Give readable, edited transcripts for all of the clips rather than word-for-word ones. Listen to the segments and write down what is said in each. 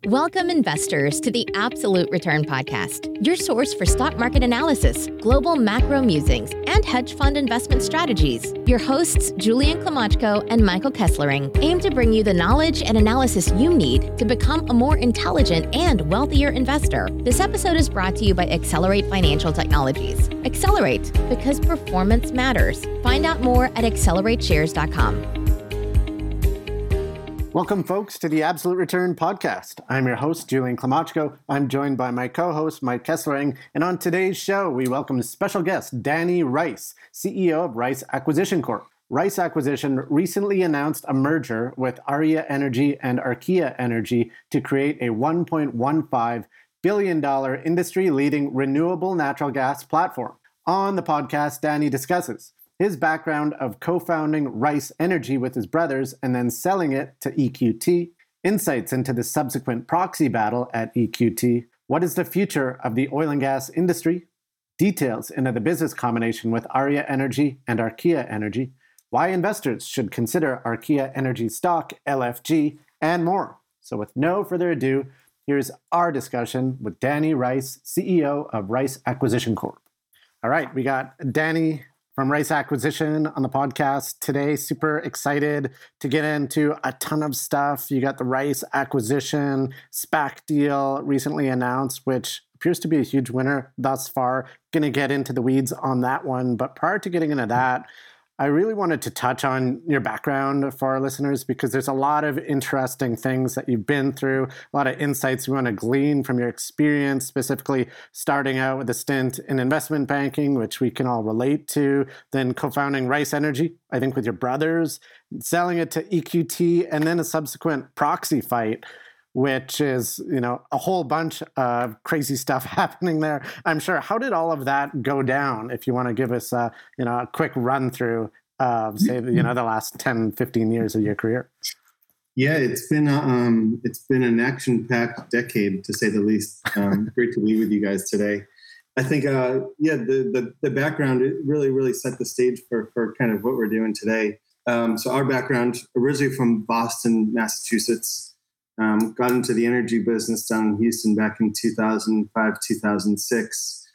Welcome, investors, to the Absolute Return Podcast, your source for stock market analysis, global macro musings, and hedge fund investment strategies. Your hosts, Julian Klimachko and Michael Kesslering, aim to bring you the knowledge and analysis you need to become a more intelligent and wealthier investor. This episode is brought to you by Accelerate Financial Technologies. Accelerate, because performance matters. Find out more at accelerateshares.com. Welcome, folks, to the Absolute Return Podcast. I'm your host, Julian Klimachko. I'm joined by my co-host, Mike Kesslering. And on today's show, we welcome special guest, Danny Rice, CEO of Rice Acquisition Corp. Rice Acquisition recently announced a merger with Aria Energy and Archaea Energy to create a $1.15 billion industry-leading renewable natural gas platform. On the podcast, Danny discusses his background of co-founding Rice Energy with his brothers and then selling it to EQT, insights into the subsequent proxy battle at EQT, what is the future of the oil and gas industry, details into the business combination with Aria Energy and Archaea Energy, why investors should consider Archaea Energy stock, LFG, and more. So with no further ado, here's our discussion with Danny Rice, CEO of Rice Acquisition Corp. All right, we got Danny from Rice Acquisition on the podcast today. Super excited to get into a ton of stuff. You got the Rice Acquisition SPAC deal recently announced, which appears to be a huge winner thus far. Going to get into the weeds on that one. But prior to getting into that, I really wanted to touch on your background for our listeners because there's a lot of interesting things that you've been through, a lot of insights we want to glean from your experience, specifically starting out with a stint in investment banking, which we can all relate to, then co-founding Rice Energy, I think with your brothers, selling it to EQT, and then a subsequent proxy fight, which is, a whole bunch of crazy stuff happening there, I'm sure. How did all of that go down? If you want to give us, a quick run through of, say, the last 10, 15 years of your career. Yeah, it's been an action-packed decade, to say the least. Great to be with you guys today. I think, the background, it really set the stage for kind of what we're doing today. So our background, originally from Boston, Massachusetts. Got into the energy business down in Houston back in 2005, 2006.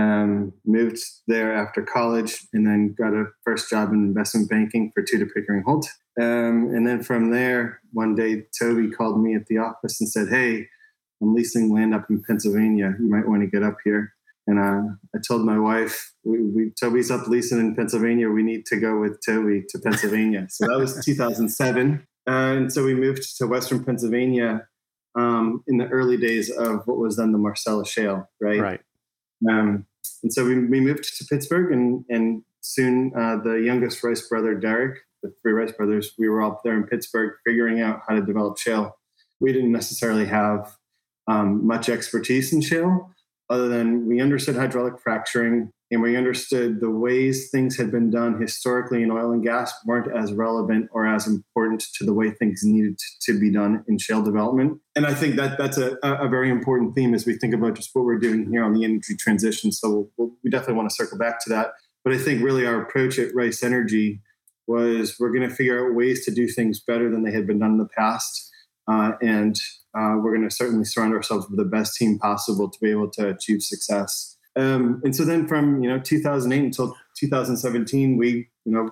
Moved there after college and then got a first job in investment banking for Tudor, Pickering Holt. And then from there, one day, Toby called me at the office and said, "Hey, I'm leasing land up in Pennsylvania. You might want to get up here." And I told my wife, Toby's up leasing in Pennsylvania. We need to go with Toby to Pennsylvania. So that was 2007. And so we moved to Western Pennsylvania in the early days of what was then the Marcellus Shale, right? Right. And so we moved to Pittsburgh, and soon the youngest Rice brother, Derek, the three Rice brothers, we were all there in Pittsburgh figuring out how to develop shale. We didn't necessarily have much expertise in shale, other than we understood hydraulic fracturing, and we understood the ways things had been done historically in oil and gas weren't as relevant or as important to the way things needed to be done in shale development. And I think that's a very important theme as we think about just what we're doing here on the energy transition. So we definitely want to circle back to that. But I think really our approach at Rice Energy was we're going to figure out ways to do things better than they had been done in the past. And we're going to certainly surround ourselves with the best team possible to be able to achieve success. And so then from 2008 until 2017, we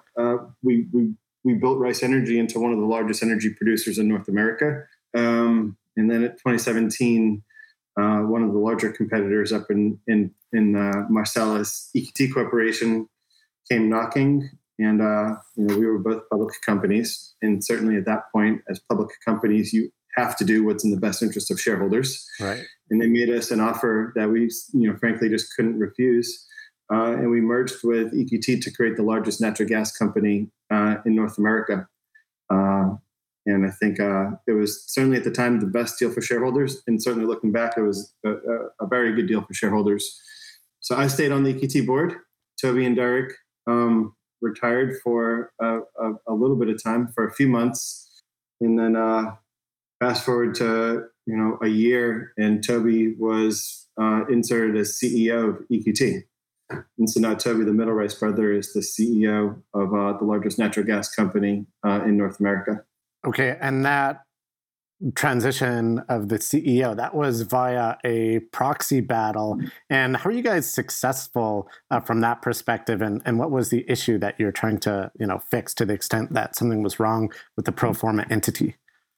built Rice Energy into one of the largest energy producers in North America. And then at 2017, one of the larger competitors up in Marcellus, EQT Corporation, came knocking, and we were both public companies. And certainly at that point, as public companies, you have to do what's in the best interest of shareholders. Right. And they made us an offer that we, frankly, just couldn't refuse. And we merged with EQT to create the largest natural gas company in North America. And I think it was certainly at the time the best deal for shareholders. And certainly looking back, it was a very good deal for shareholders. So I stayed on the EQT board. Toby and Derek retired for a little bit of time, for a few months. And then fast forward to a year, and Toby was inserted as CEO of EQT. And so now Toby, the middle Rice brother, is the CEO of the largest natural gas company in North America. Okay, and that transition of the CEO, that was via a proxy battle. And how are you guys successful from that perspective? And what was the issue that you're trying to, fix to the extent that something was wrong with the pro forma entity?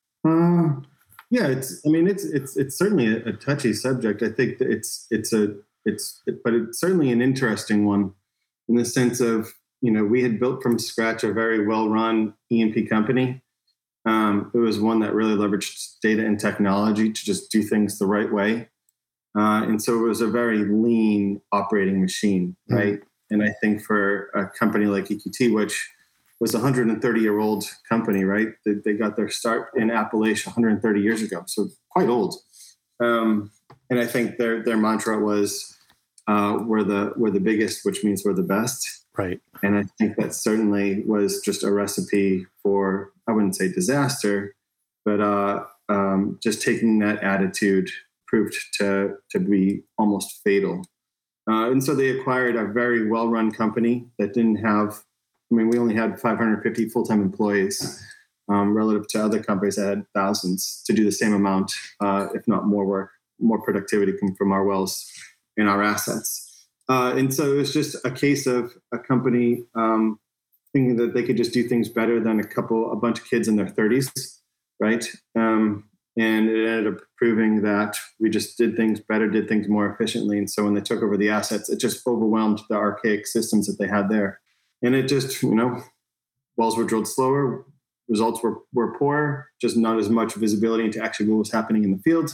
Yeah, it's certainly a touchy subject. I think that but it's certainly an interesting one in the sense of, we had built from scratch a very well-run E&P company. It was one that really leveraged data and technology to just do things the right way. And so it was a very lean operating machine, right? Mm-hmm. And I think for a company like EQT, which was a 130-year-old company, right? They got their start in Appalachia 130 years ago, so quite old. And I think their mantra was, we're the biggest, which means we're the best. Right. And I think that certainly was just a recipe for, I wouldn't say disaster, but just taking that attitude proved to be almost fatal. And so they acquired a very well-run company that didn't have, we only had 550 full-time employees relative to other companies that had thousands to do the same amount, if not more work, more productivity from our wells and our assets. And so it was just a case of a company thinking that they could just do things better than a bunch of kids in their 30s, right? And it ended up proving that we just did things better, did things more efficiently. And so when they took over the assets, it just overwhelmed the archaic systems that they had there. And it just, wells were drilled slower, results were poor, just not as much visibility into actually what was happening in the field.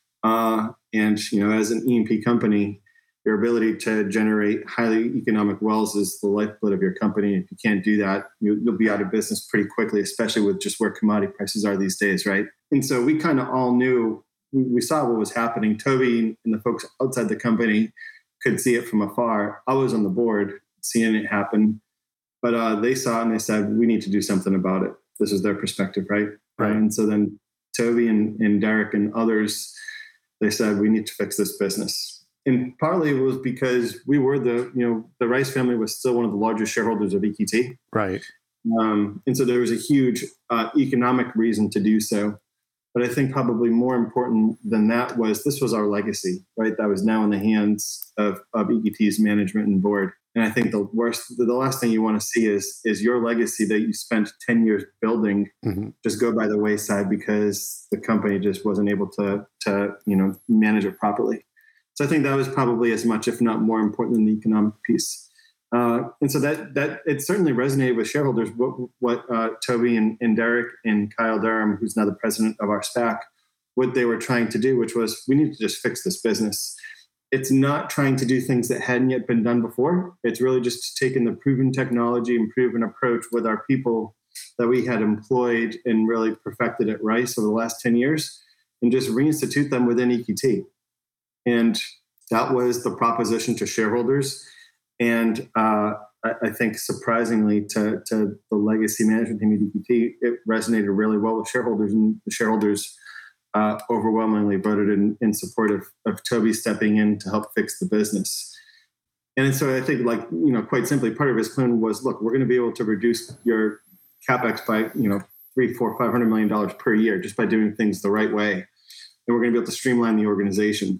And, as an E&P company, your ability to generate highly economic wells is the lifeblood of your company. If you can't do that, you'll be out of business pretty quickly, especially with just where commodity prices are these days, right? And so we kind of all knew, we saw what was happening. Toby and the folks outside the company could see it from afar. I was on the board seeing it happen, but they saw it and they said, we need to do something about it. This is their perspective, right? And so then Toby and Derek and others, they said, we need to fix this business. And partly it was because we were the Rice family was still one of the largest shareholders of EQT. Right. And so there was a huge economic reason to do so. But I think probably more important than that was this was our legacy, right? That was now in the hands of EQT's management and board. And I think the last thing you want to see is your legacy that you spent 10 years building just go by the wayside because the company just wasn't able to manage it properly. So I think that was probably as much, if not more important than the economic piece. And so that it certainly resonated with shareholders. What Toby and Derek and Kyle Durham, who's now the president of our SPAC, what they were trying to do, which was we need to just fix this business. It's not trying to do things that hadn't yet been done before. It's really just taking the proven technology and proven approach with our people that we had employed and really perfected at Rice over the last 10 years and just reinstitute them within EQT. And that was the proposition to shareholders. And I think surprisingly to the legacy management team at EQT, it resonated really well with shareholders, and the shareholders overwhelmingly voted in support of Toby stepping in to help fix the business. And so I think, quite simply, part of his plan was, look, we're going to be able to reduce your CapEx by, $300, $400, $500 million per year just by doing things the right way. And we're going to be able to streamline the organization.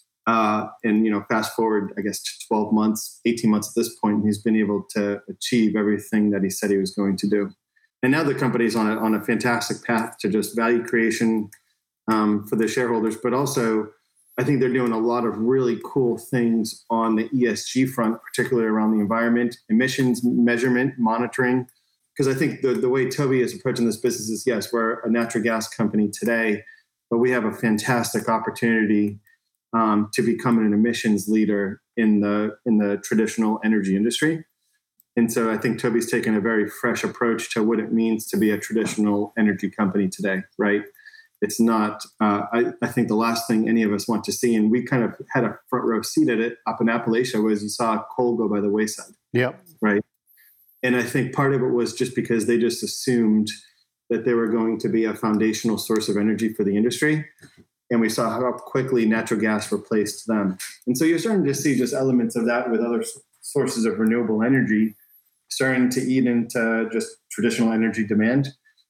And fast forward, I guess, to 12 months, 18 months at this point, he's been able to achieve everything that he said he was going to do. And now the company's on a fantastic path to just value creation for the shareholders, but also I think they're doing a lot of really cool things on the ESG front, particularly around the environment, emissions measurement, monitoring. Because I think the way Toby is approaching this business is, yes, we're a natural gas company today, but we have a fantastic opportunity to become an emissions leader in the traditional energy industry. And so I think Toby's taken a very fresh approach to what it means to be a traditional energy company today, right? It's not, I think the last thing any of us want to see, and we kind of had a front row seat at it up in Appalachia, was you saw coal go by the wayside. Yep. Right. And I think part of it was just because they just assumed that they were going to be a foundational source of energy for the industry. And we saw how quickly natural gas replaced them. And so you're starting to see just elements of that with other sources of renewable energy starting to eat into just traditional energy demand.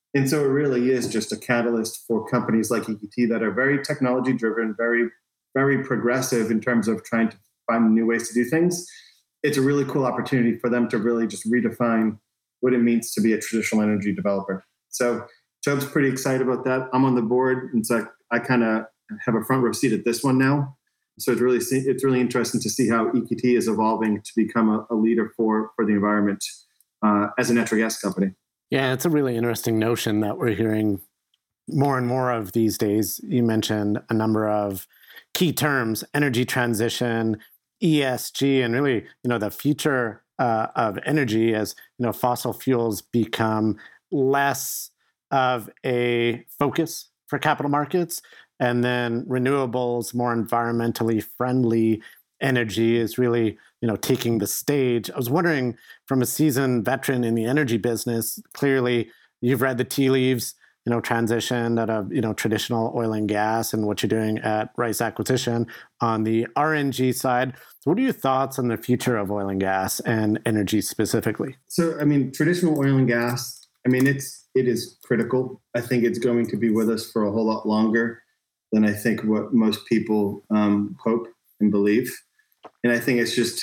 And so it really is just a catalyst for companies like EQT that are very technology driven, very, very progressive in terms of trying to find new ways to do things. It's a really cool opportunity for them to really just redefine what it means to be a traditional energy developer. So Chubb's pretty excited about that. I'm on the board, and so I kind of have a front row seat at this one now. So it's really interesting to see how EQT is evolving to become a leader for the environment as a natural gas company. Yeah, it's a really interesting notion that we're hearing more and more of these days. You mentioned a number of key terms: energy transition, ESG, and really, the future of energy as, fossil fuels become less of a focus for capital markets, and then renewables, more environmentally friendly energy is really, taking the stage. I was wondering, from a seasoned veteran in the energy business, clearly you've read the tea leaves, transition out of, traditional oil and gas and what you're doing at Rice Acquisition on the RNG side. So what are your thoughts on the future of oil and gas and energy specifically? So, traditional oil and gas, it is critical. I think it's going to be with us for a whole lot longer than I think what most people hope and believe. And I think it's just,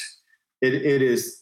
it's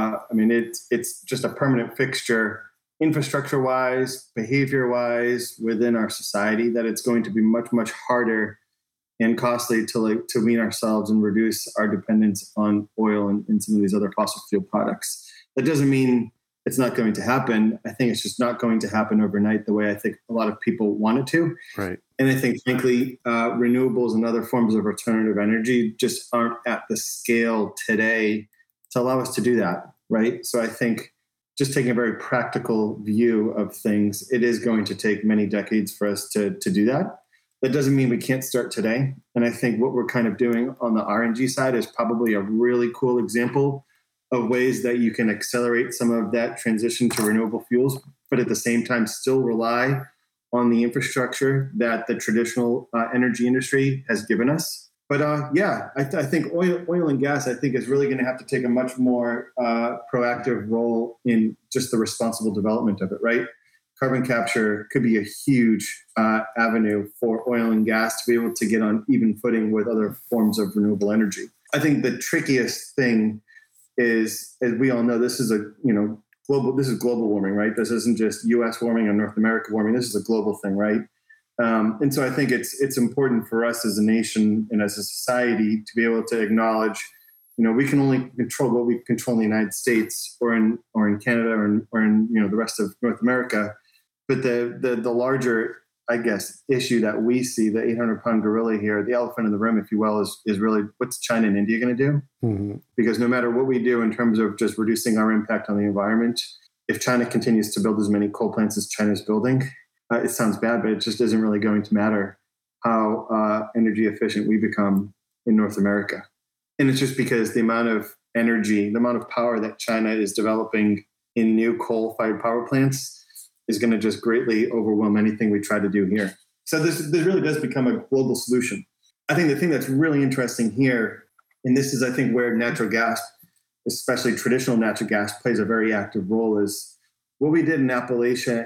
just a permanent fixture, infrastructure-wise, behavior-wise, within our society, that it's going to be much, much harder and costly to wean ourselves and reduce our dependence on oil and some of these other fossil fuel products. That doesn't mean it's not going to happen. I think it's just not going to happen overnight the way I think a lot of people want it to. Right. And I think, frankly, renewables and other forms of alternative energy just aren't at the scale today to allow us to do that, right? So I think, just taking a very practical view of things, it is going to take many decades for us to do that. That doesn't mean we can't start today. And I think what we're kind of doing on the RNG side is probably a really cool example of ways that you can accelerate some of that transition to renewable fuels, but at the same time still rely on the infrastructure that the traditional energy industry has given us. But I think oil and gas, I think, is really going to have to take a much more proactive role in just the responsible development of it, right? Carbon capture could be a huge avenue for oil and gas to be able to get on even footing with other forms of renewable energy. I think the trickiest thing is, as we all know, this is global warming, right? This isn't just U.S. warming or North America warming. This is a global thing, right? And so I think it's important for us as a nation and as a society to be able to acknowledge, we can only control what we control in the United States or in Canada or in the rest of North America. But the larger, I guess, issue that we see, the 800-pound gorilla here, the elephant in the room, if you will, is really, what's China and India going to do? Mm-hmm. Because no matter what we do in terms of just reducing our impact on the environment, if China continues to build as many coal plants as China's building, it sounds bad, but it just isn't really going to matter how energy efficient we become in North America. And it's just because the amount of energy, the amount of power that China is developing in new coal-fired power plants is going to just greatly overwhelm anything we try to do here. So this really does become a global solution. I think the thing that's really interesting here, and this is, I think, where natural gas, especially traditional natural gas, plays a very active role, is what we did in Appalachia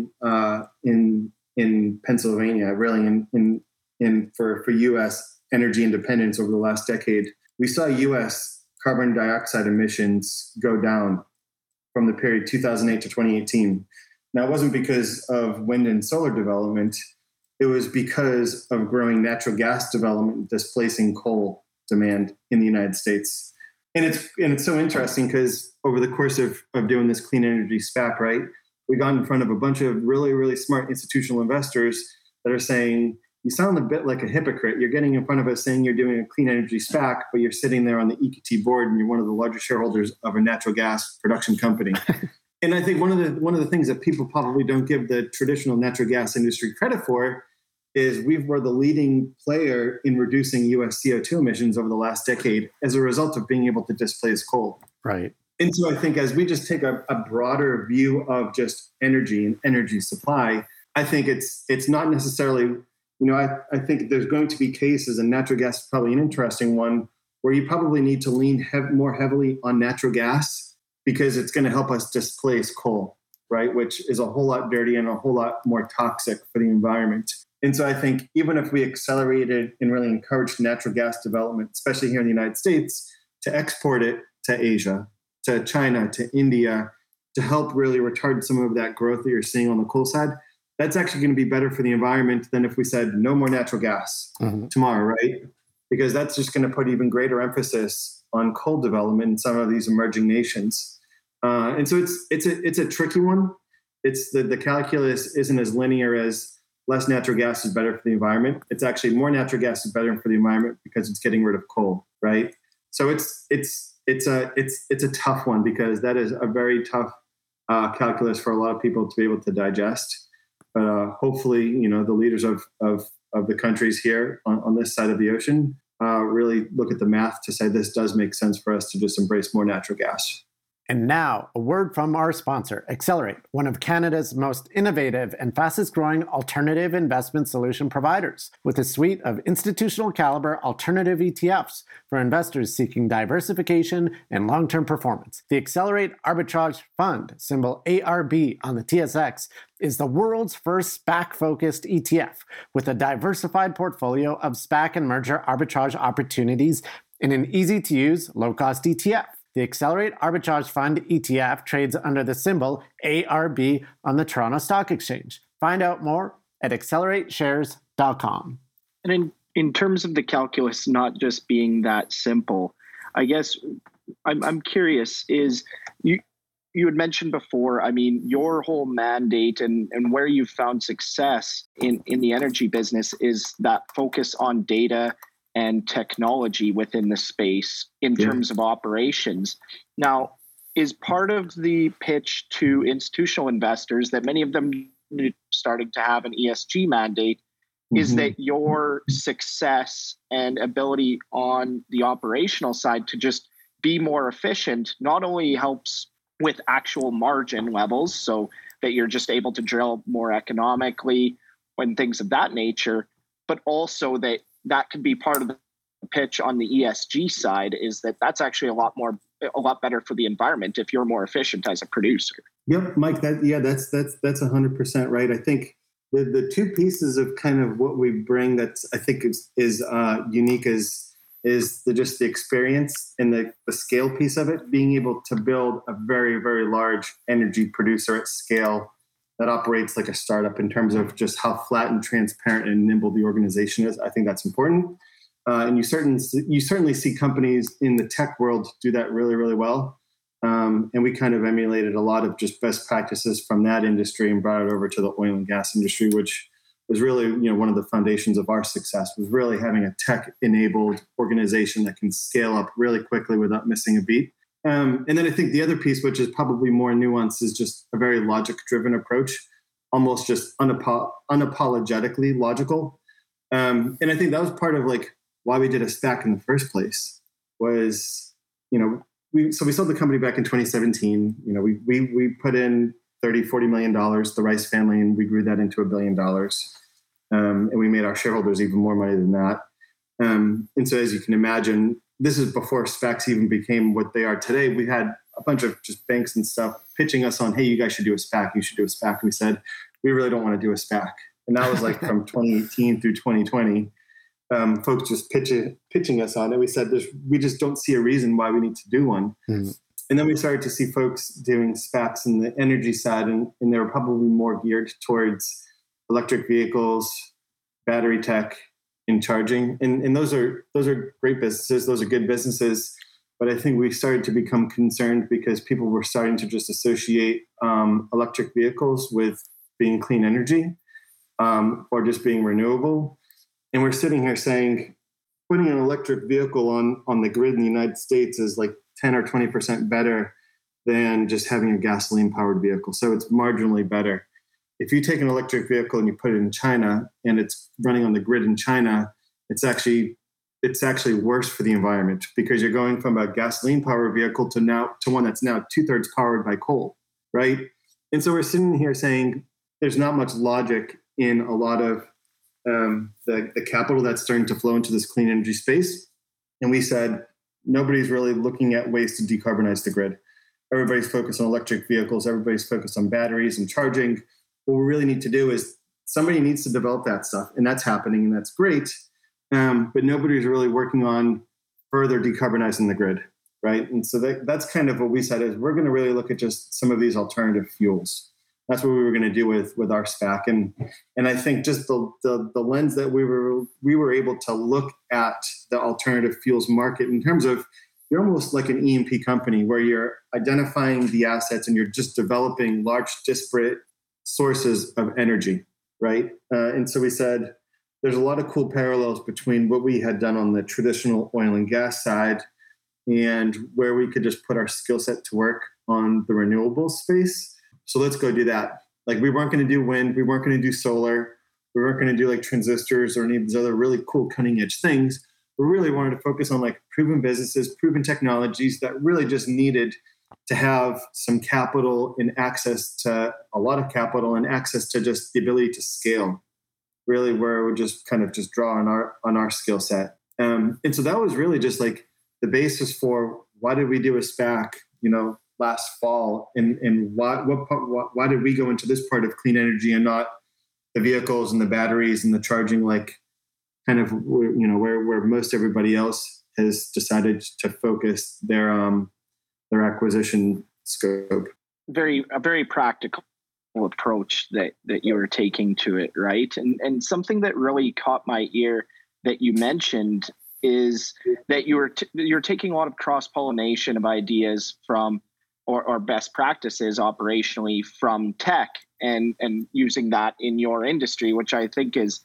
in Pennsylvania, really for U.S. energy independence over the last decade. We saw U.S. carbon dioxide emissions go down from the period 2008 to 2018. Now, it wasn't because of wind and solar development. It was because of growing natural gas development displacing coal demand in the United States. And it's so interesting because over the course of doing this clean energy SPAC, right, we got in front of a bunch of really, really smart institutional investors that are saying, you sound a bit like a hypocrite. You're getting in front of us saying you're doing a clean energy SPAC, but you're sitting there on the EQT board and you're one of the largest shareholders of a natural gas production company. And I think one of the things that people probably don't give the traditional natural gas industry credit for is we were the leading player in reducing U.S. CO2 emissions over the last decade as a result of being able to displace coal. Right. And so I think as we just take a broader view of just energy and energy supply, I think it's not necessarily, I think there's going to be cases, and natural gas is probably an interesting one, where you probably need to lean more heavily on natural gas because it's going to help us displace coal. right? Which is a whole lot dirtier and a whole lot more toxic for the environment. And so I think even if we accelerated and really encouraged natural gas development, especially here in the United States, to export it to Asia, to China, to India, to help really retard some of that growth that you're seeing on the coal side, that's actually going to be better for the environment than if we said no more natural gas tomorrow, right? Because that's just going to put even greater emphasis on coal development in some of these emerging nations. And so it's a tricky one. It's the calculus isn't as linear as less natural gas is better for the environment. It's actually more natural gas is better for the environment because it's getting rid of coal, right? So it's a tough one because that is a very tough calculus for a lot of people to be able to digest. But hopefully, the leaders of the countries here on this side of the ocean really look at the math to say this does make sense for us to just embrace more natural gas. And now, a word from our sponsor, Accelerate, one of Canada's most innovative and fastest growing alternative investment solution providers, with a suite of institutional caliber alternative ETFs for investors seeking diversification and long-term performance. The Accelerate Arbitrage Fund, symbol ARB on the TSX, is the world's first SPAC-focused ETF with a diversified portfolio of SPAC and merger arbitrage opportunities in an easy-to-use, low-cost ETF. The Accelerate Arbitrage Fund ETF trades under the symbol ARB on the Toronto Stock Exchange. Find out more at accelerateshares.com. And in terms of the calculus not just being that simple, I guess I'm curious, is you had mentioned before, your whole mandate and where you've found success in the energy business is that focus on data and technology within the space in terms of operations. Now, is part of the pitch to institutional investors that many of them starting to have an ESG mandate is that your success and ability on the operational side to just be more efficient not only helps with actual margin levels, so that you're just able to drill more economically and things of that nature, but also that could be part of the pitch on the ESG side is that that's actually a lot better for the environment if you're more efficient as a producer. Yep, Mike, that's 100% right. I think the two pieces of kind of what we bring that I think is unique is just the experience and the scale piece of it, being able to build a very, very large energy producer at scale that operates like a startup in terms of just how flat and transparent and nimble the organization is. I think that's important. And you certainly see companies in the tech world do that really, really well. And we kind of emulated a lot of just best practices from that industry and brought it over to the oil and gas industry, which was really, one of the foundations of our success was really having a tech-enabled organization that can scale up really quickly without missing a beat. And then I think the other piece, which is probably more nuanced, is just a very logic-driven approach, almost just unapologetically logical. And I think that was part of why we did a SPAC in the first place was, we sold the company back in 2017. We put in $30-40 million, the Rice family, and we grew that into $1 billion. And we made our shareholders even more money than that. And so as you can imagine, this is before SPACs even became what they are today. We had a bunch of just banks and stuff pitching us on, hey, you guys should do a SPAC. You should do a SPAC. And we said, we really don't want to do a SPAC. And that was from 2018 through 2020. Folks just pitching us on it. We said, we just don't see a reason why we need to do one. Mm-hmm. And then we started to see folks doing SPACs in the energy side, and they were probably more geared towards electric vehicles, battery tech, and charging. And those are great businesses. Those are good businesses. But I think we started to become concerned because people were starting to just associate electric vehicles with being clean energy or just being renewable. And we're sitting here saying, putting an electric vehicle on the grid in the United States is 10 or 20% better than just having a gasoline-powered vehicle. So it's marginally better. If you take an electric vehicle and you put it in China and it's running on the grid in China, it's actually worse for the environment because you're going from a gasoline-powered vehicle to one that's now 2/3 powered by coal, right? And so we're sitting here saying there's not much logic in a lot of the capital that's starting to flow into this clean energy space. And we said, nobody's really looking at ways to decarbonize the grid. everybody's focused on electric vehicles, everybody's focused on batteries and charging. What we really need to do is somebody needs to develop that stuff, and that's happening, and that's great. But nobody's really working on further decarbonizing the grid, right? And so that's kind of what we said is we're going to really look at just some of these alternative fuels. That's what we were going to do with our SPAC, and I think just the lens that we were able to look at the alternative fuels market in terms of you're almost like an E&P company where you're identifying the assets and you're just developing large disparate sources of energy, right? And so we said there's a lot of cool parallels between what we had done on the traditional oil and gas side and where we could just put our skill set to work on the renewable space. So let's go do that. Like we weren't going to do wind, we weren't going to do solar, we weren't going to do like transistors or any of these other really cool cutting edge things. We really wanted to focus on like proven businesses, proven technologies that really just needed to have some capital and access to a lot of capital and access to just the ability to scale. Really, where we just kind of just draw on our skill set. And so that was really just like the basis for why did we do a SPAC, last fall, and why did we go into this part of clean energy and not the vehicles and the batteries and the charging, like kind of where most everybody else has decided to focus their acquisition scope. A very practical approach that you were taking to it, right? And something that really caught my ear that you mentioned is that you're taking a lot of cross-pollination of ideas from or best practices operationally from tech and using that in your industry, which I think is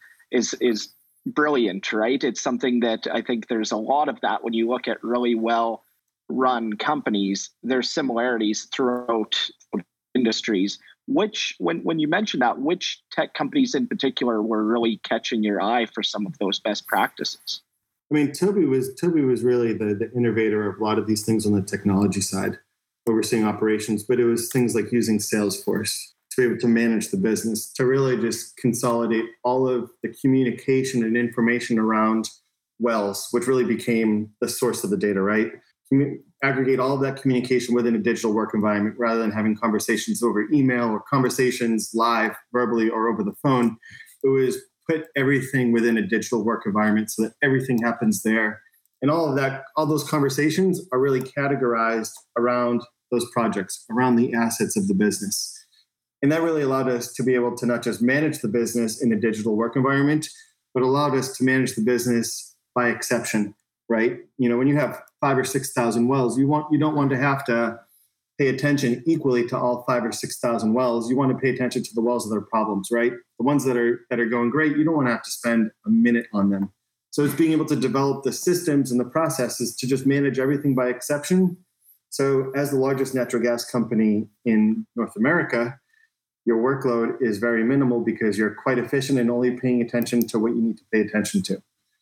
brilliant, right? It's something that I think there's a lot of that when you look at really well run companies. There's similarities throughout industries. Which, when you mentioned that, which tech companies in particular were really catching your eye for some of those best practices? I mean, Toby was really the innovator of a lot of these things on the technology side, overseeing operations, but it was things like using Salesforce to be able to manage the business, to really just consolidate all of the communication and information around wells, which really became the source of the data, right? Aggregate all of that communication within a digital work environment rather than having conversations over email or conversations live, verbally, or over the phone. It was put everything within a digital work environment so that everything happens there. And all of that, all those conversations are really categorized around those projects, around the assets of the business. And that really allowed us to be able to not just manage the business in a digital work environment, but allowed us to manage the business by exception, right? When you have 5,000 or 6,000 wells, you don't want to have to pay attention equally to all 5,000 or 6,000 wells. You want to pay attention to the wells that are problems, right? The ones that are going great, you don't want to have to spend a minute on them. So it's being able to develop the systems and the processes to just manage everything by exception. So as the largest natural gas company in North America, your workload is very minimal because you're quite efficient and only paying attention to what you need to pay attention to.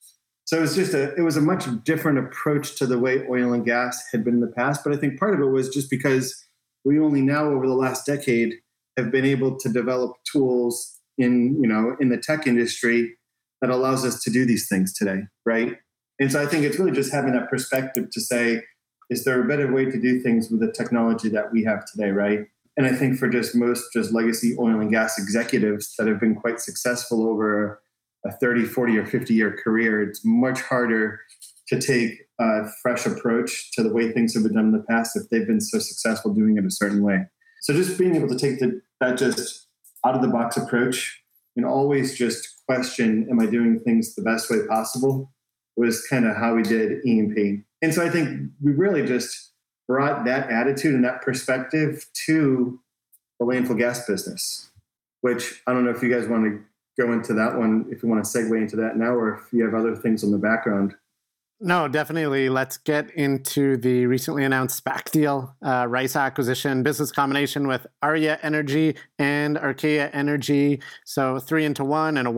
So it was a much different approach to the way oil and gas had been in the past. But I think part of it was just because we only now over the last decade have been able to develop tools in the tech industry that allows us to do these things today, right? And so I think it's really just having that perspective to say, is there a better way to do things with the technology that we have today, right? And I think for most legacy oil and gas executives that have been quite successful over a 30, 40, or 50-year career, it's much harder to take a fresh approach to the way things have been done in the past if they've been so successful doing it a certain way. So just being able to take that just out-of-the-box approach and always just question, am I doing things the best way possible, was kind of how we did E&P. And so I think we really just brought that attitude and that perspective to the landfill gas business, which I don't know if you guys want to go into that one, if you want to segue into that now, or if you have other things on the background. No, definitely. Let's get into the recently announced SPAC deal, Rice acquisition, business combination with Archaea Energy and Archaea Energy. So 3-1 and a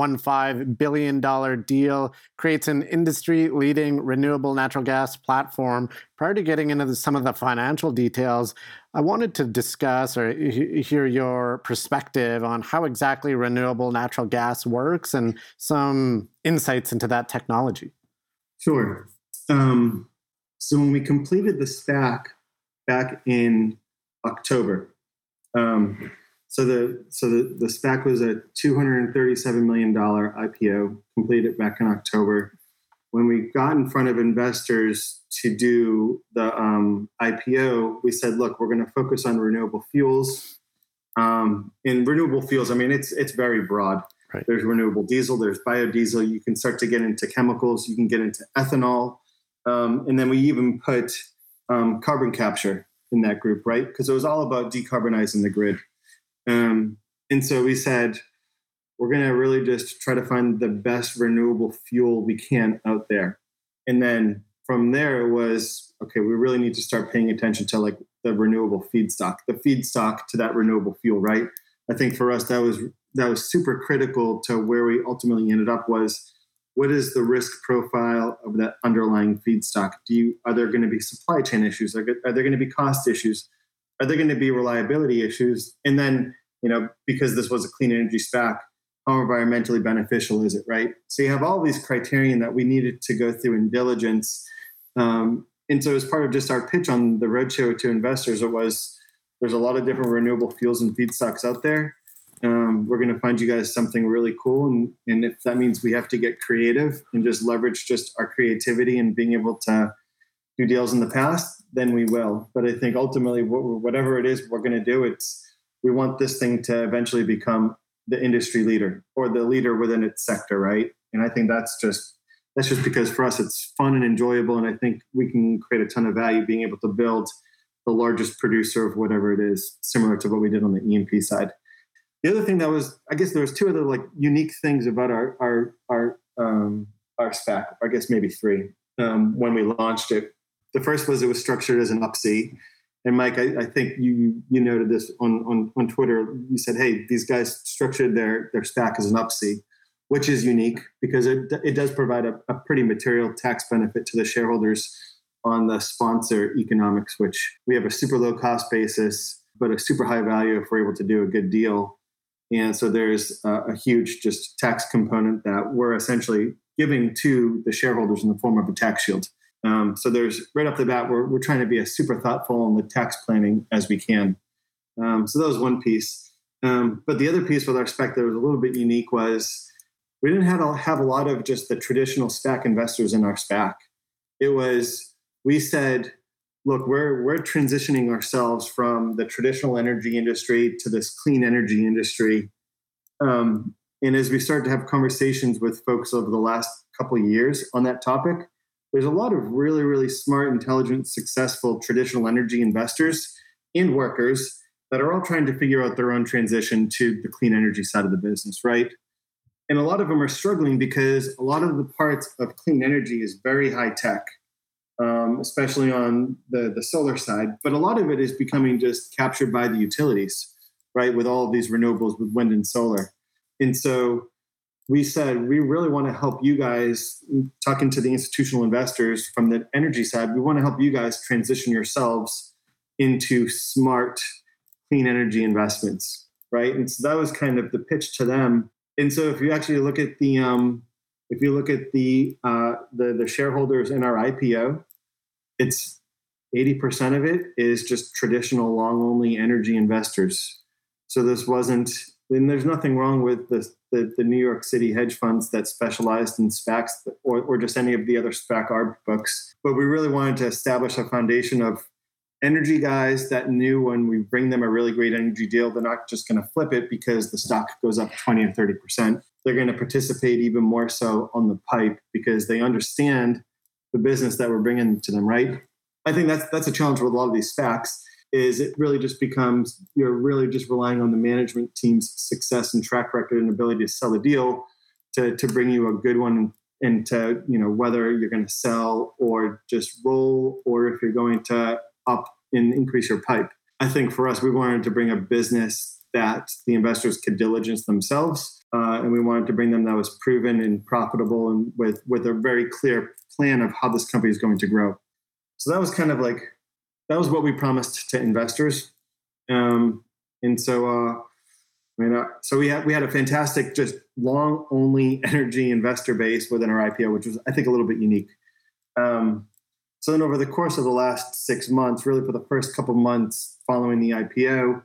$1.15 billion deal creates an industry-leading renewable natural gas platform. Prior to getting into some of the financial details, I wanted to discuss or hear your perspective on how exactly renewable natural gas works and some insights into that technology. Sure. So when we completed the SPAC back in October. So the SPAC was a $237 million IPO, completed back in October. When we got in front of investors to do the IPO, we said, look, we're going to focus on renewable fuels. In renewable fuels, I mean, it's very broad. Right. There's renewable diesel, there's biodiesel. You can start to get into chemicals. You can get into ethanol. And then we even put carbon capture in that group, right? Because it was all about decarbonizing the grid. And so we said, we're going to really just try to find the best renewable fuel we can out there. And then from there it was, okay, we really need to start paying attention to like the renewable feedstock to that renewable fuel, right? I think for us, that was super critical to where we ultimately ended up was, what is the risk profile of that underlying feedstock? Are there going to be supply chain issues? Are there going to be cost issues? Are there going to be reliability issues? And then, because this was a clean energy SPAC, how environmentally beneficial is it, right? So you have all these criterion that we needed to go through in diligence. And so as part of just our pitch on the roadshow to investors, it was, there's a lot of different renewable fuels and feedstocks out there. We're going to find you guys something really cool. And if that means we have to get creative and just leverage just our creativity and being able to do deals in the past, then we will. But I think ultimately, whatever it is we're going to do, we want this thing to eventually become the industry leader or the leader within its sector, right? And I think that's just because for us it's fun and enjoyable, and I think we can create a ton of value being able to build the largest producer of whatever it is, similar to what we did on the E&P side. The other thing that was, I guess there was two other like unique things about our SPAC, I guess maybe three, when we launched it. The first was it was structured as an Up-C. And Mike, I think you noted this on Twitter. You said, hey, these guys structured their SPAC as an Up-C, which is unique because it does provide a pretty material tax benefit to the shareholders on the sponsor economics, which we have a super low cost basis, but a super high value if we're able to do a good deal. And so there's a huge just tax component that we're essentially giving to the shareholders in the form of a tax shield. So there's right off the bat, we're trying to be as super thoughtful on the tax planning as we can. So that was one piece. But the other piece with our SPAC that was a little bit unique was we didn't have a lot of just the traditional SPAC investors in our SPAC. It was, we said, look, we're transitioning ourselves from the traditional energy industry to this clean energy industry. And as we started to have conversations with folks over the last couple of years on that topic, there's a lot of really, really smart, intelligent, successful traditional energy investors and workers that are all trying to figure out their own transition to the clean energy side of the business, right? And a lot of them are struggling because a lot of the parts of clean energy is very high tech, especially on the solar side. But a lot of it is becoming just captured by the utilities, right? With all of these renewables, with wind and solar. And so we said, we really want to help you guys, talking to the institutional investors from the energy side, we want to help you guys transition yourselves into smart, clean energy investments, right? And so that was kind of the pitch to them. And so if you actually look at the shareholders in our IPO, it's 80% of it is just traditional long-only energy investors. So this wasn't, and there's nothing wrong with the New York City hedge funds that specialized in SPACs or just any of the other SPAC ARB books. But we really wanted to establish a foundation of energy guys that knew when we bring them a really great energy deal, they're not just going to flip it because the stock goes up 20 or 30%. They're going to participate even more so on the pipe because they understand the business that we're bringing to them, right? I think that's a challenge with a lot of these SPACs. Is it really just becomes you're really just relying on the management team's success and track record and ability to sell a deal to bring you a good one, and to, whether you're going to sell or just roll, or if you're going to up and increase your pipe. I think for us, we wanted to bring a business that the investors could diligence themselves, and we wanted to bring them that was proven and profitable and with a very clear plan of how this company is going to grow. So that was kind of like, that was what we promised to investors. So we had a fantastic, just long only energy investor base within our IPO, which was, I think, a little bit unique. So then over the course of the last 6 months, really for the first couple months following the IPO,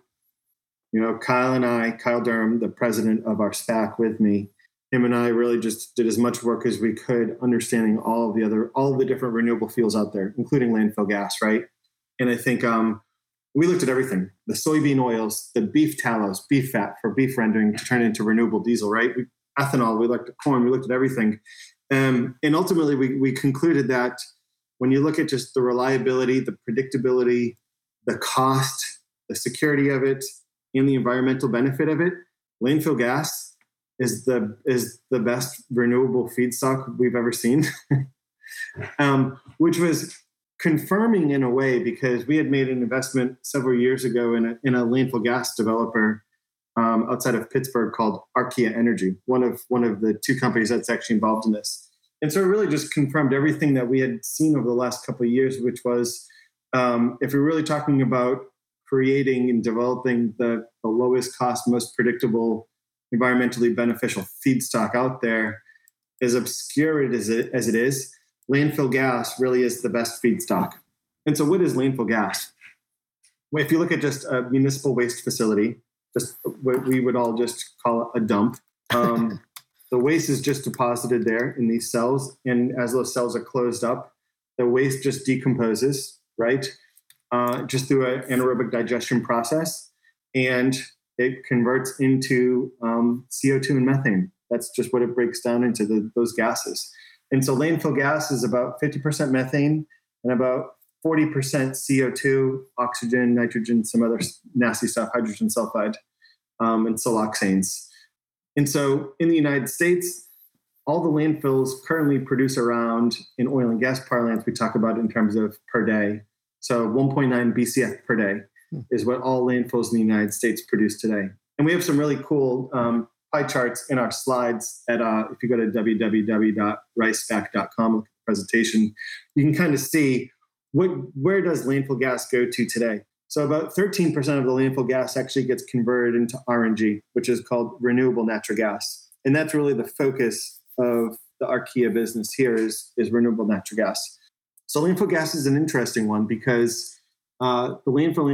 Kyle Durham, the president of our SPAC with me, him and I really just did as much work as we could understanding all of the different renewable fuels out there, including landfill gas, right? And I think we looked at everything, the soybean oils, the beef tallows, beef fat for beef rendering to turn into renewable diesel, right? Ethanol, we looked at corn, we looked at everything. And ultimately we concluded that when you look at just the reliability, the predictability, the cost, the security of it, and the environmental benefit of it, landfill gas is the best renewable feedstock we've ever seen, which was confirming in a way because we had made an investment several years ago in a landfill gas developer outside of Pittsburgh called Archaea Energy, one of the two companies that's actually involved in this. And so it really just confirmed everything that we had seen over the last couple of years, which was if we're really talking about creating and developing the lowest cost, most predictable, environmentally beneficial feedstock out there, as obscure as it is, landfill gas really is the best feedstock. And so what is landfill gas? Well, if you look at just a municipal waste facility, just what we would all just call a dump, the waste is just deposited there in these cells. And as those cells are closed up, the waste just decomposes, right? Just through an anaerobic digestion process. And it converts into CO2 and methane. That's just what it breaks down into, those gases. And so landfill gas is about 50% methane and about 40% CO2, oxygen, nitrogen, some other nasty stuff, hydrogen sulfide, and siloxanes. And so in the United States, all the landfills currently produce around, in oil and gas parlance, we talk about it in terms of per day. So 1.9 BCF per day is what all landfills in the United States produce today. And we have some really cool pie charts in our slides at if you go to www.riceback.com, look at the presentation, you can kind of see where does landfill gas go to today. So about 13% of the landfill gas actually gets converted into RNG, which is called renewable natural gas. And that's really the focus of the Archaea business here is renewable natural gas. So landfill gas is an interesting one because the landfill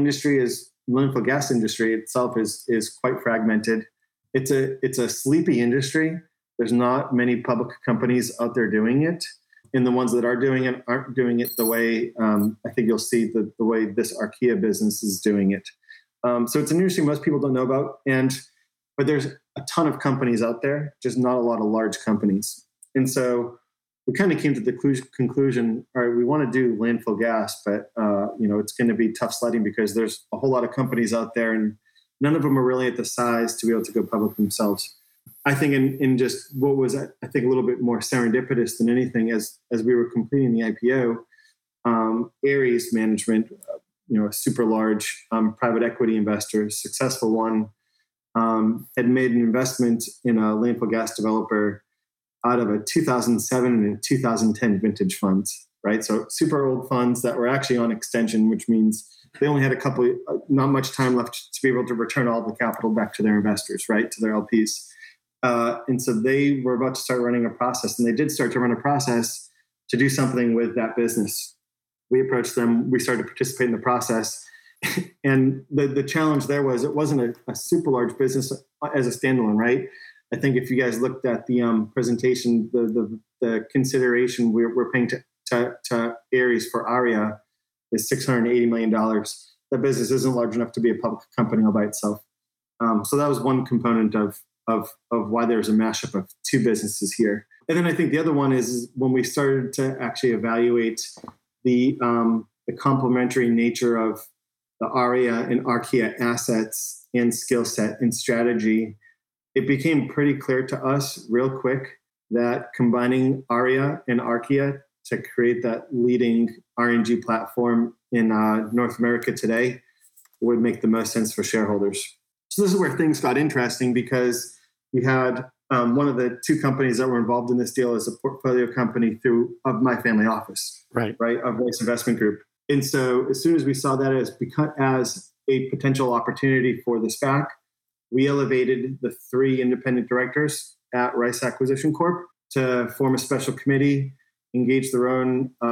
gas industry itself is quite fragmented. It's a sleepy industry. There's not many public companies out there doing it. And the ones that are doing it aren't doing it the way I think you'll see the way this Archaea business is doing it. So it's an industry most people don't know about. But there's a ton of companies out there, just not a lot of large companies. And so we kind of came to the conclusion, all right, we want to do landfill gas, but it's going to be tough sledding because there's a whole lot of companies out there and none of them are really at the size to be able to go public themselves. I think in just what was, I think, a little bit more serendipitous than anything as we were completing the IPO, Ares Management, a super large private equity investor, successful one, had made an investment in a landfill gas developer out of a 2007 and 2010 vintage funds, right? So super old funds that were actually on extension, which means they only had not much time left to be able to return all the capital back to their investors, right? To their LPs. And so they were about to start running a process, and they did start to run a process to do something with that business. We approached them. We started to participate in the process. And the challenge there was it wasn't a super large business as a standalone, right? I think if you guys looked at the presentation, the consideration we're paying to Ares for Aria is $680 million. That business isn't large enough to be a public company all by itself. So that was one component of why there's a mashup of two businesses here. And then I think the other one is when we started to actually evaluate the complementary nature of the Aria and Archaea assets and skill set and strategy, it became pretty clear to us real quick that combining Aria and Archaea to create that leading RNG platform in North America today would make the most sense for shareholders. So this is where things got interesting because we had one of the two companies that were involved in this deal as a portfolio company of my family office, right, of Rice Investment Group. And so as soon as we saw that as a potential opportunity for the SPAC, we elevated the three independent directors at Rice Acquisition Corp to form a special committee, engage their own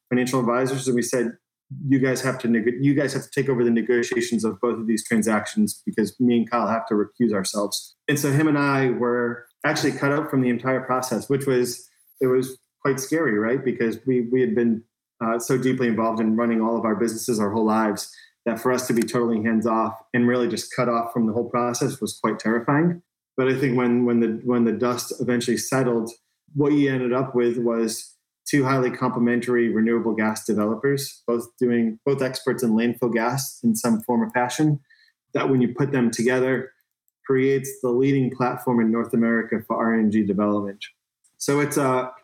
financial advisors, and we said, you guys have to take over the negotiations of both of these transactions because me and Kyle have to recuse ourselves. And so him and I were actually cut out from the entire process, it was quite scary, right? Because we had been so deeply involved in running all of our businesses our whole lives that for us to be totally hands off and really just cut off from the whole process was quite terrifying. But I think when the dust eventually settled, what you ended up with was two highly complementary renewable gas developers, both experts in landfill gas in some form or fashion, that when you put them together, creates the leading platform in North America for RNG development. So it's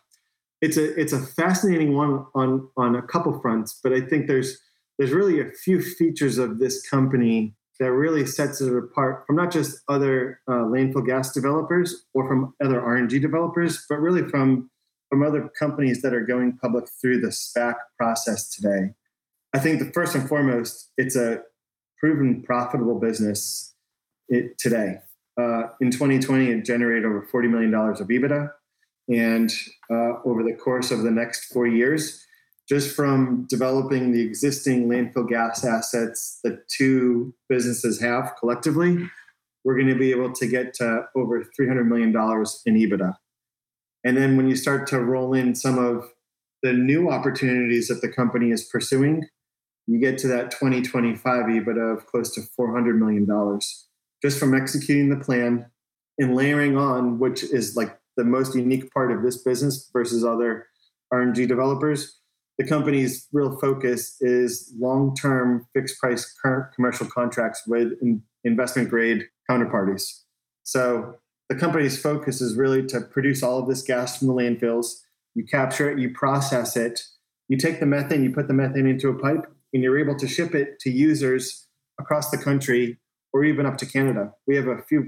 a fascinating one on a couple fronts, but I think there's really a few features of this company that really sets it apart from not just other landfill gas developers or from other RNG developers, but really from other companies that are going public through the SPAC process today. I think the first and foremost, it's a proven profitable business today. In 2020, it generated over $40 million of EBITDA. And over the course of the next 4 years, just from developing the existing landfill gas assets that two businesses have collectively, we're going to be able to get to over $300 million in EBITDA. And then when you start to roll in some of the new opportunities that the company is pursuing, you get to that 2025 EBITDA of close to $400 million just from executing the plan and layering on, which is like the most unique part of this business versus other RNG developers. The company's real focus is long-term fixed price commercial contracts with investment grade counterparties. So the company's focus is really to produce all of this gas from the landfills. You capture it, you process it, you take the methane, you put the methane into a pipe, and you're able to ship it to users across the country or even up to Canada. We have a few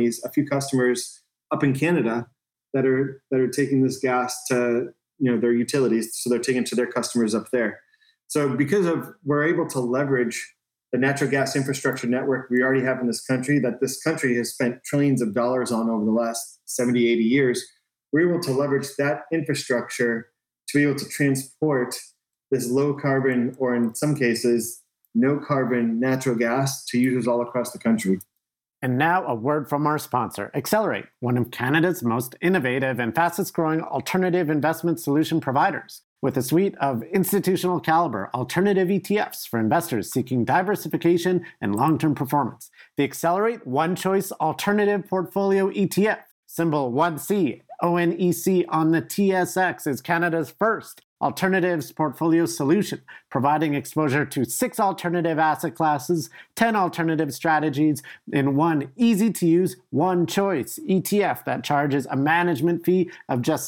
customers up in Canada that are taking this gas to their utilities, so they're taking it to their customers up there. So because we're able to leverage the natural gas infrastructure network we already have in this country, that this country has spent trillions of dollars on over the last 70, 80 years, we're able to leverage that infrastructure to be able to transport this low carbon, or in some cases, no carbon natural gas to users all across the country. And now a word from our sponsor, Accelerate, one of Canada's most innovative and fastest growing alternative investment solution providers, with a suite of institutional caliber alternative ETFs for investors seeking diversification and long-term performance. The Accelerate One Choice Alternative Portfolio ETF, symbol 1C, ONEC on the TSX, is Canada's first alternatives portfolio solution, providing exposure to 6 alternative asset classes, 10 alternative strategies in one easy-to-use, one choice ETF that charges a management fee of just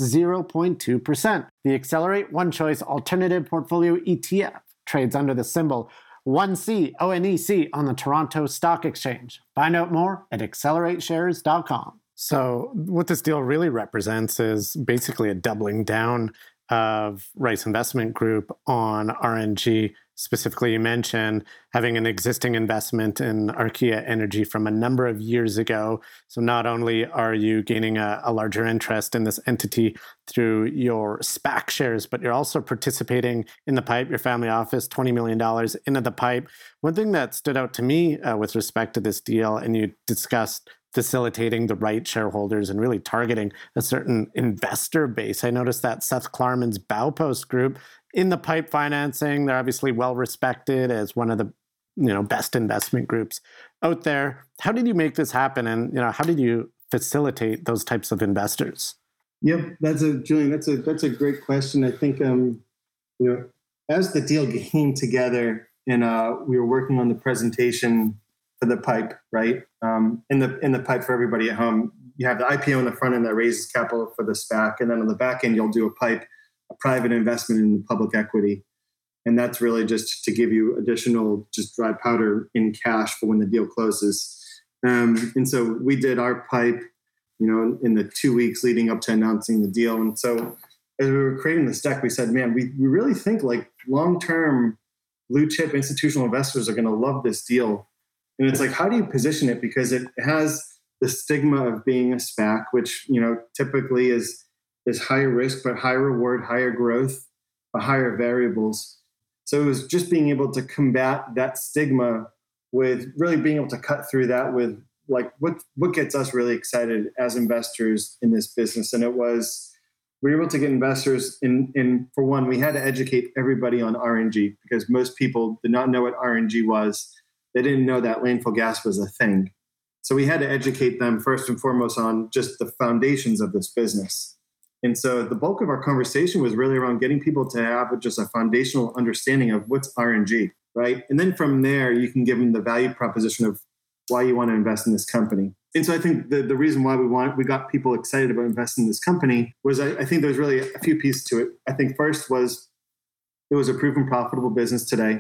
0.2%. The Accelerate One Choice Alternative Portfolio ETF trades under the symbol 1C, ONEC on the Toronto Stock Exchange. Find out more at accelerateshares.com. So what this deal really represents is basically a doubling down of Rice Investment Group on RNG. Specifically, you mentioned having an existing investment in Archaea Energy from a number of years ago. So not only are you gaining a larger interest in this entity through your SPAC shares, but you're also participating in the PIPE, your family office, $20 million into the PIPE. One thing that stood out to me with respect to this deal, and you discussed facilitating the right shareholders and really targeting a certain investor base. I noticed that Seth Klarman's Baupost Group in the PIPE financing, they're obviously well respected as one of the best investment groups out there. How did you make this happen, and how did you facilitate those types of investors? Yep, Julian. That's a great question. I think as the deal came together and we were working on the presentation for the PIPE, right? In the PIPE, for everybody at home, you have the IPO on the front end that raises capital for the SPAC, and then on the back end, you'll do a PIPE, a private investment in public equity, and that's really just to give you additional just dry powder in cash for when the deal closes. And so we did our PIPE, in the 2 weeks leading up to announcing the deal. And so as we were creating this deck, we said, man, we really think like long-term blue chip institutional investors are going to love this deal. And it's like, how do you position it? Because it has the stigma of being a SPAC, which, typically is higher risk, but high reward, higher growth. higher variables. So it was just being able to combat that stigma with really being able to cut through that with like what gets us really excited as investors in this business. And it was, we were able to get investors in for one, we had to educate everybody on RNG because most people did not know what RNG was. They didn't know that landfill gas was a thing. So we had to educate them first and foremost on just the foundations of this business. And so the bulk of our conversation was really around getting people to have just a foundational understanding of what's RNG, right? And then from there, you can give them the value proposition of why you want to invest in this company. And so I think the reason why we got people excited about investing in this company was I think there's really a few pieces to it. I think first was it was a proven profitable business today.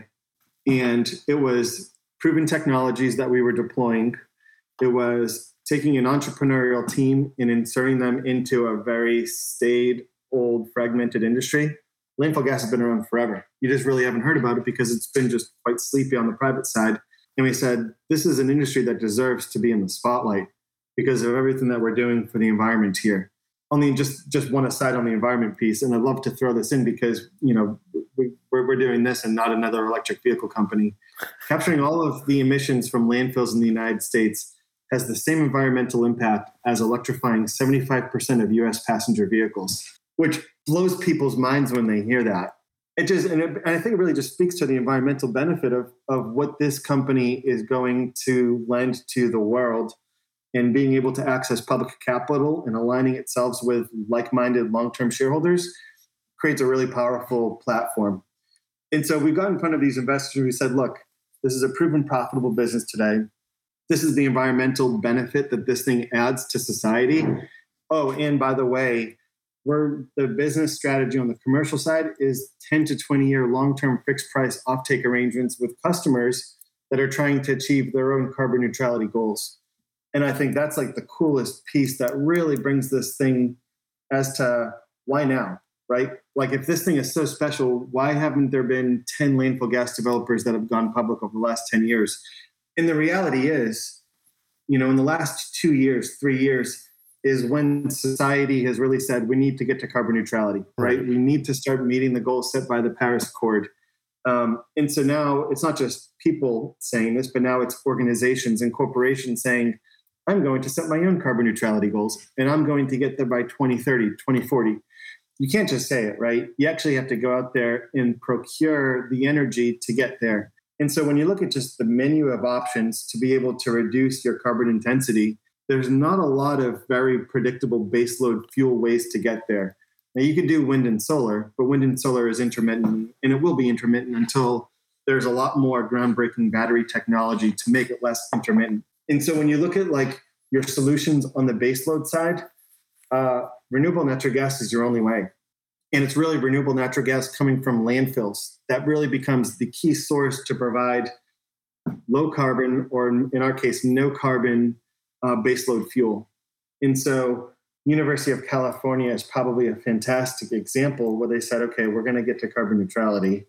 And it was proven technologies that we were deploying. It was taking an entrepreneurial team and inserting them into a very staid, old, fragmented industry. Landfill gas has been around forever. You just really haven't heard about it because it's been just quite sleepy on the private side. And we said, this is an industry that deserves to be in the spotlight because of everything that we're doing for the environment here. Only just one aside on the environment piece, and I'd love to throw this in because, you know, we're doing this and not another electric vehicle company. Capturing all of the emissions from landfills in the United States has the same environmental impact as electrifying 75% of U.S. passenger vehicles, which blows people's minds when they hear that. And I think it really just speaks to the environmental benefit of what this company is going to lend to the world, and being able to access public capital and aligning itself with like-minded long-term shareholders creates a really powerful platform. And so we got in front of these investors and we said, look, this is a proven profitable business today. This is the environmental benefit that this thing adds to society. Oh, and by the way, the business strategy on the commercial side is 10 to 20 year long-term fixed price offtake arrangements with customers that are trying to achieve their own carbon neutrality goals. And I think that's like the coolest piece that really brings this thing as to why now, right? Like if this thing is so special, why haven't there been 10 landfill gas developers that have gone public over the last 10 years? And the reality is, you know, in the last 2 years, 3 years, is when society has really said we need to get to carbon neutrality, right? We need to start meeting the goals set by the Paris Accord. And so now it's not just people saying this, but now it's organizations and corporations saying, I'm going to set my own carbon neutrality goals and I'm going to get there by 2030, 2040. You can't just say it, right? You actually have to go out there and procure the energy to get there. And so when you look at just the menu of options to be able to reduce your carbon intensity, there's not a lot of very predictable baseload fuel ways to get there. Now you could do wind and solar, but wind and solar is intermittent, and it will be intermittent until there's a lot more groundbreaking battery technology to make it less intermittent. And so when you look at like your solutions on the baseload side, renewable natural gas is your only way. And it's really renewable natural gas coming from landfills that really becomes the key source to provide low carbon, or in our case, no carbon baseload fuel. And so University of California is probably a fantastic example where they said, okay, we're going to get to carbon neutrality.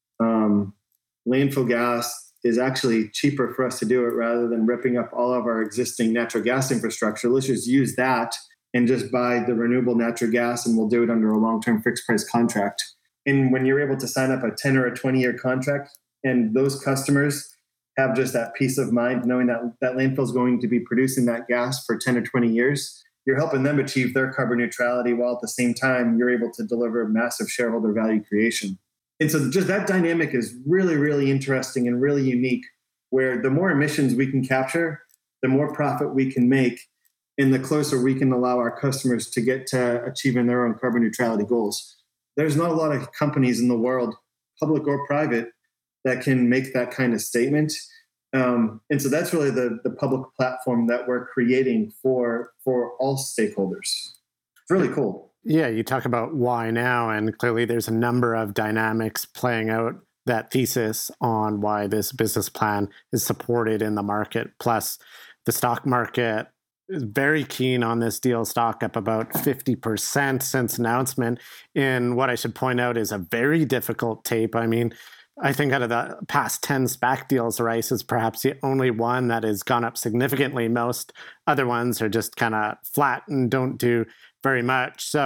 Landfill gas is actually cheaper for us to do it rather than ripping up all of our existing natural gas infrastructure. Let's just use that and just buy the renewable natural gas, and we'll do it under a long-term fixed price contract. And when you're able to sign up a 10 or a 20-year contract, and those customers have just that peace of mind knowing that that landfill is going to be producing that gas for 10 or 20 years, you're helping them achieve their carbon neutrality while at the same time you're able to deliver massive shareholder value creation. And so just that dynamic is really, really interesting and really unique, where the more emissions we can capture, the more profit we can make, and the closer we can allow our customers to get to achieving their own carbon neutrality goals. There's not a lot of companies in the world, public or private, that can make that kind of statement. And so that's really the public platform that we're creating for all stakeholders. It's really cool. Yeah, you talk about why now, and clearly there's a number of dynamics playing out that thesis on why this business plan is supported in the market. Plus, the stock market is very keen on this deal, stock up about 50% since announcement, in what I should point out is a very difficult tape. I mean, I think out of the past 10 SPAC deals, Rice is perhaps the only one that has gone up significantly. Most other ones are just kind of flat and don't do very much. So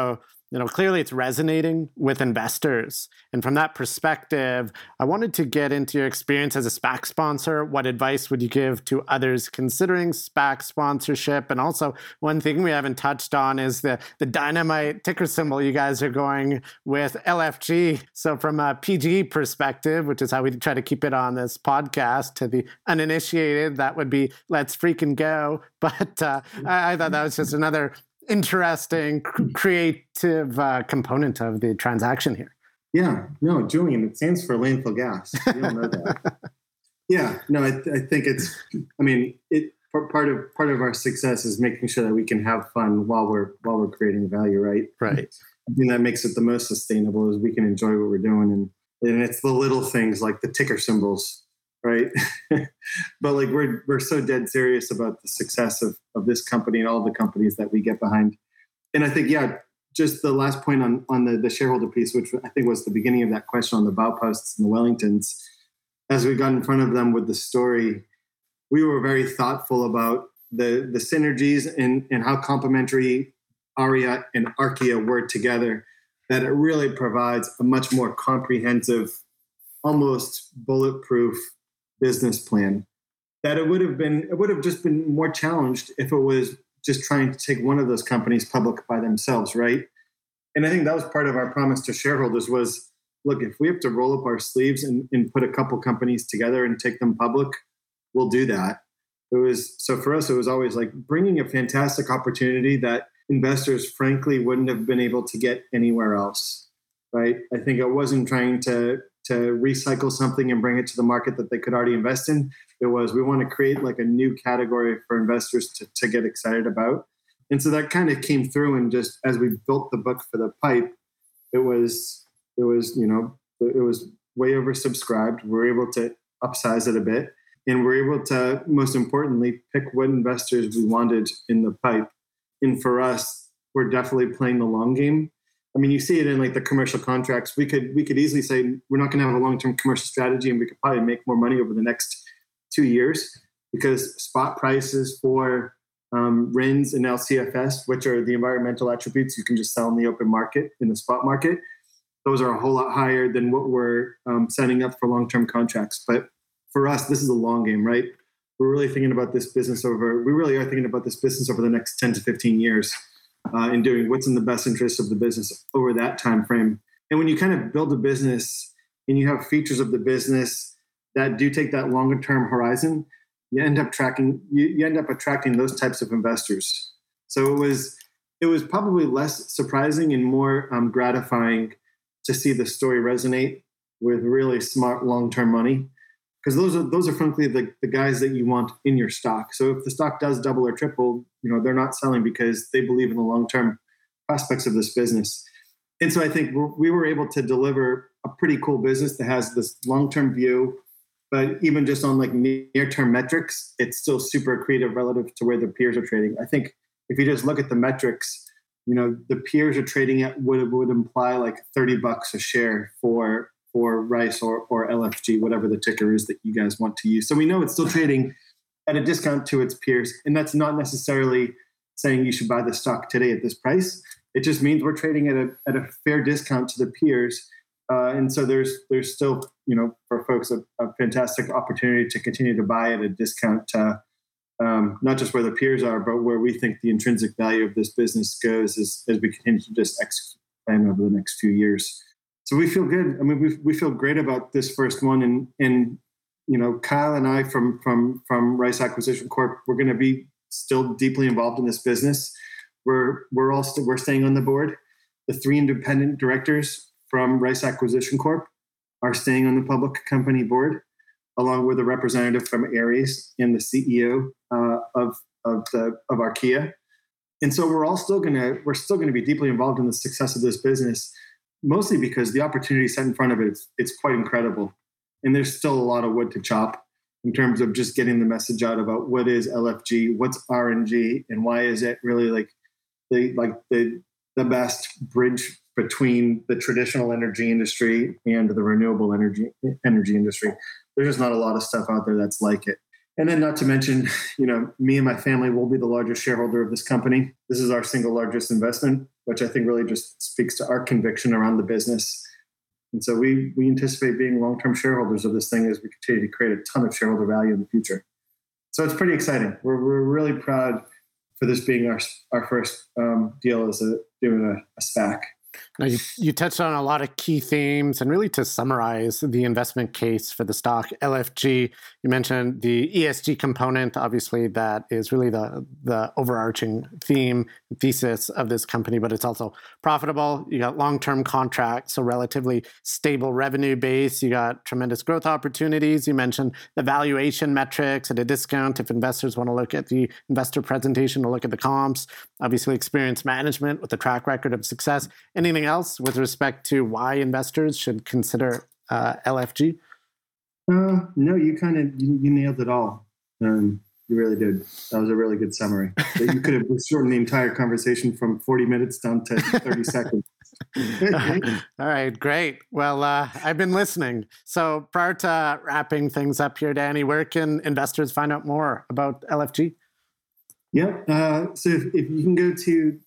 clearly it's resonating with investors. And from that perspective, I wanted to get into your experience as a SPAC sponsor. What advice would you give to others considering SPAC sponsorship? And also, one thing we haven't touched on is the dynamite ticker symbol you guys are going with, LFG. So from a PG perspective, which is how we try to keep it on this podcast, to the uninitiated, that would be let's freaking go. But I thought that was just another interesting, creative component of the transaction here. Yeah, no, Julian, it stands for landfill gas. You don't know that. Yeah, no, I think part of our success is making sure that we can have fun while we're creating value, right? Right. I think that makes it the most sustainable is we can enjoy what we're doing, and it's the little things like the ticker symbols, right? But like we're so dead serious about the success of this company and all the companies that we get behind. And I think, just the last point on the shareholder piece, which I think was the beginning of that question on the Bauposts and the Wellingtons, as we got in front of them with the story, we were very thoughtful about the synergies and how complementary Aria and Archaea were together, that it really provides a much more comprehensive, almost bulletproof business plan. That it would have just been more challenged if it was just trying to take one of those companies public by themselves, right? And I think that was part of our promise to shareholders was, look, if we have to roll up our sleeves and put a couple companies together and take them public, we'll do that. So for us, it was always like bringing a fantastic opportunity that investors, frankly, wouldn't have been able to get anywhere else, right? I think it wasn't trying to recycle something and bring it to the market that they could already invest in. It was, we want to create like a new category for investors to get excited about. And so that kind of came through, and just as we built the book for the PIPE, it was way oversubscribed. We were able to upsize it a bit, and we're able to, most importantly, pick what investors we wanted in the PIPE. And for us, we're definitely playing the long game. I mean, you see it in like the commercial contracts. We could easily say we're not going to have a long-term commercial strategy, and we could probably make more money over the next 2 years because spot prices for RINs and LCFS, which are the environmental attributes you can just sell in the open market, in the spot market, those are a whole lot higher than what we're setting up for long-term contracts. But for us, this is a long game, right? We really are thinking about this business over the next 10 to 15 years. And doing what's in the best interest of the business over that time frame. And when you kind of build a business and you have features of the business that do take that longer term horizon, you end up attracting those types of investors. So it was probably less surprising and more gratifying to see the story resonate with really smart long term money, because those are frankly the guys that you want in your stock. So if the stock does double or triple, they're not selling because they believe in the long-term prospects of this business. And so I think we were able to deliver a pretty cool business that has this long-term view, but even just on like near-term metrics, it's still super accretive relative to where the peers are trading. I think if you just look at the metrics, the peers are trading at what would imply like $30 a share for Rice or LFG, whatever the ticker is that you guys want to use. So we know it's still trading at a discount to its peers. And that's not necessarily saying you should buy the stock today at this price. It just means we're trading at a fair discount to the peers. And so there's still, for folks, a fantastic opportunity to continue to buy at a discount to not just where the peers are, but where we think the intrinsic value of this business goes as we continue to just execute the plan over the next few years. So we feel good. I mean, we feel great about this first one, and Kyle and I from Rice Acquisition Corp, we're going to be still deeply involved in this business. We're staying on the board. The 3 independent directors from Rice Acquisition Corp are staying on the public company board, along with a representative from Ares and the CEO of Archaea. And so we're still going to be deeply involved in the success of this business, mostly because the opportunity set in front of it, it's quite incredible. And there's still a lot of wood to chop in terms of just getting the message out about what is LFG, what's RNG, and why is it really the best bridge between the traditional energy industry and the renewable energy industry. There's just not a lot of stuff out there that's like it. And then not to mention, me and my family will be the largest shareholder of this company. This is our single largest investment. which I think really just speaks to our conviction around the business. And so we anticipate being long-term shareholders of this thing as we continue to create a ton of shareholder value in the future. So it's pretty exciting. We're really proud for this being our first deal as doing a SPAC. Now, you touched on a lot of key themes, and really to summarize the investment case for the stock, LFG, you mentioned the ESG component. Obviously, that is really the overarching thesis of this company, but it's also profitable. You got long-term contracts, so relatively stable revenue base. You got tremendous growth opportunities. You mentioned the valuation metrics at a discount if investors want to look at the investor presentation or look at the comps. Obviously, experienced management with a track record of success. Anything else with respect to why investors should consider LFG? No, you you nailed it all. You really did. That was a really good summary. You could have shortened the entire conversation from 40 minutes down to 30 seconds. All right, great. Well, I've been listening. So prior to wrapping things up here, Danny, where can investors find out more about LFG? Yeah. So if you can go to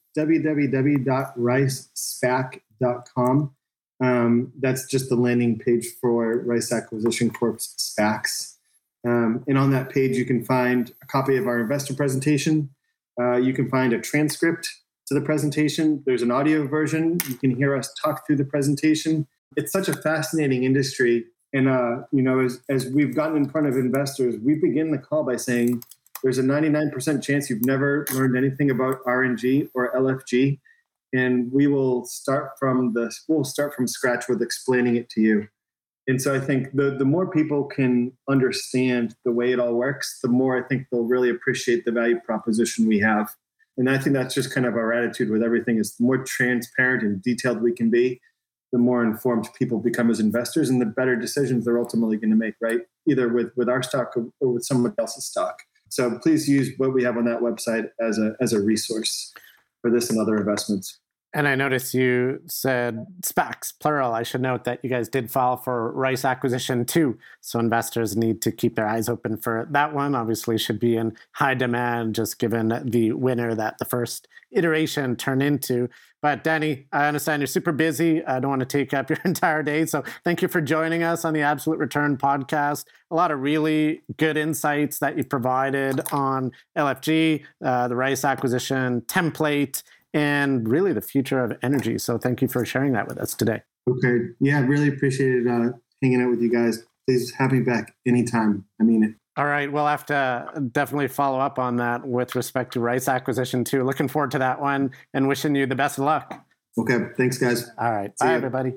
www.ricespac.com. That's just the landing page for Rice Acquisition Corp's SPACs. And on that page, you can find a copy of our investor presentation. You can find a transcript to the presentation. There's an audio version. You can hear us talk through the presentation. It's such a fascinating industry. And, as we've gotten in front of investors, we begin the call by saying, there's a 99% chance you've never learned anything about RNG or LFG, and we'll start from scratch with explaining it to you. And so I think the more people can understand the way it all works, the more I think they'll really appreciate the value proposition we have. And I think that's just kind of our attitude with everything: is the more transparent and detailed we can be, the more informed people become as investors, and the better decisions they're ultimately going to make, right? Either with our stock or with someone else's stock. So please use what we have on that website as a resource for this and other investments. And I noticed you said SPACs, plural. I should note that you guys did file for Rice Acquisition too. So investors need to keep their eyes open for that one. Obviously should be in high demand, just given the winner that the first iteration turned into. But Danny, I understand you're super busy. I don't want to take up your entire day. So thank you for joining us on the Absolute Return podcast. A lot of really good insights that you provided on LFG, the Rice Acquisition template, and really the future of energy. So thank you for sharing that with us today. Okay. Yeah, really appreciated hanging out with you guys. Please have me back anytime. I mean it. All right. We'll have to definitely follow up on that with respect to Rice Acquisition too. Looking forward to that one and wishing you the best of luck. Okay. Thanks, guys. All right. Bye, everybody.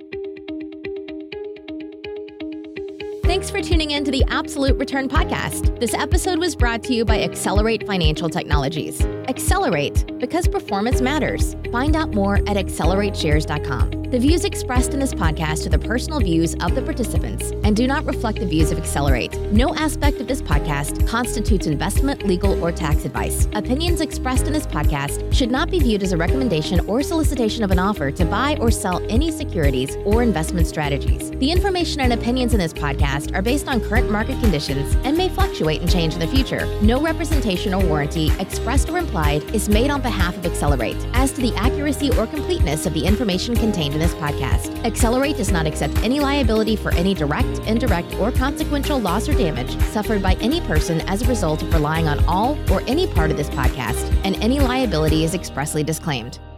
Thanks for tuning in to the Absolute Return Podcast. This episode was brought to you by Accelerate Financial Technologies. Accelerate, because performance matters. Find out more at accelerateshares.com. The views expressed in this podcast are the personal views of the participants and do not reflect the views of Accelerate. No aspect of this podcast constitutes investment, legal, or tax advice. Opinions expressed in this podcast should not be viewed as a recommendation or solicitation of an offer to buy or sell any securities or investment strategies. The information and opinions in this podcast are based on current market conditions and may fluctuate and change in the future. No representation or warranty, expressed or implied, is made on behalf of Accelerate as to the accuracy or completeness of the information contained in this podcast. Accelerate does not accept any liability for any direct, indirect, or consequential loss or damage suffered by any person as a result of relying on all or any part of this podcast, and any liability is expressly disclaimed.